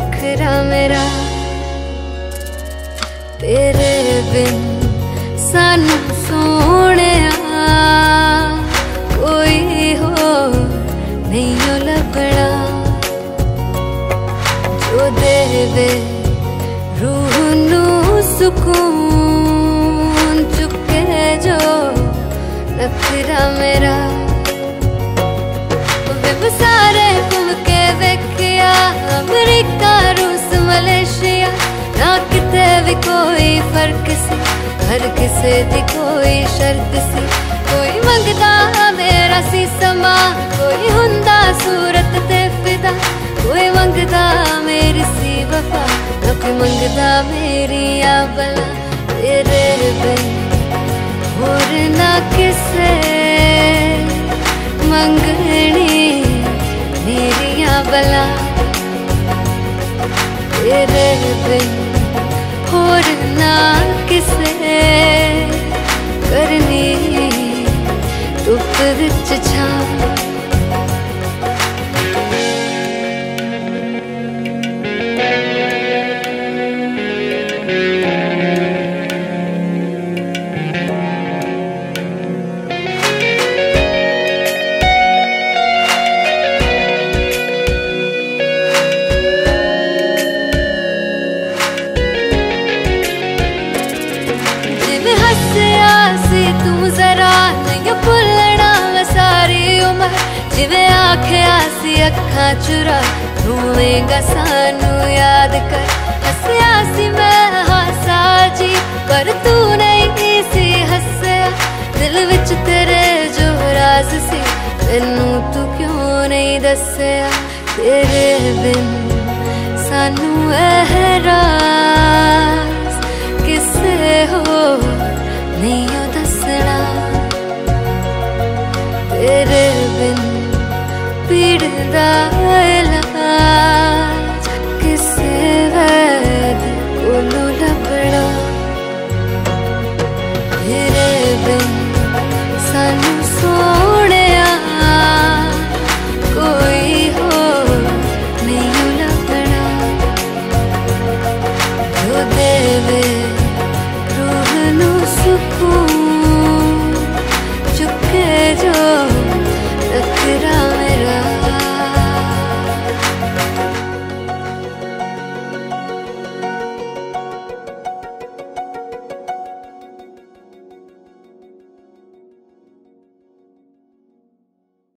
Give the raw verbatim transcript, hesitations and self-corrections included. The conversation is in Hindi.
नखरा मेरा तेरे बिन सानू सोने कोई हो नहीं लभना जो देवे रूह नू सुकून चुके जो नखरा मेरा सारे घूम के वेखिया अमरीका रूस मलेशिया ना किते भी कोई फर्क सी हर किसे दी कोई शर्त सी कोई मंगदा मेरा सी समा कोई हुंदा सूरत ते फिदा कोई मंगदा मेरी सी वफा ना कोई मंगदा मेरी आ बला तेरे बिन होर ना किसे मंगनी मेरिया बला तेरे बिन होर ना किसे करनी धुप विच छां तू जरा नहीं भुलना मैं सारी उम्र जिवें आखिया सी अखां चुरा रोवेगा सानू याद कर हसया सी मैं हासा जी पर तू नहीं सी हसया दिल विच तेरे जो राज सी मैनू तू क्यों नहीं दसया तेरे बिन सानू एहरा